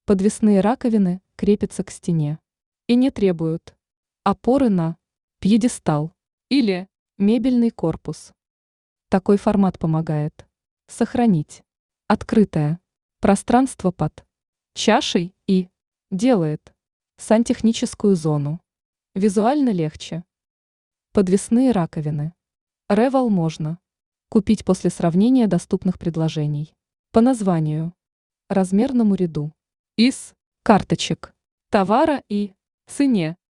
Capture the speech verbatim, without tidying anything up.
Подвесные раковины крепятся к стене и не требуют опоры на пьедестал или мебельный корпус. Такой формат помогает сохранить открытое пространство под чашей и делает сантехническую зону визуально легче. Подвесные раковины Ревал можно купить после сравнения доступных предложений по названию, размерному ряду, из карточек товара и цене.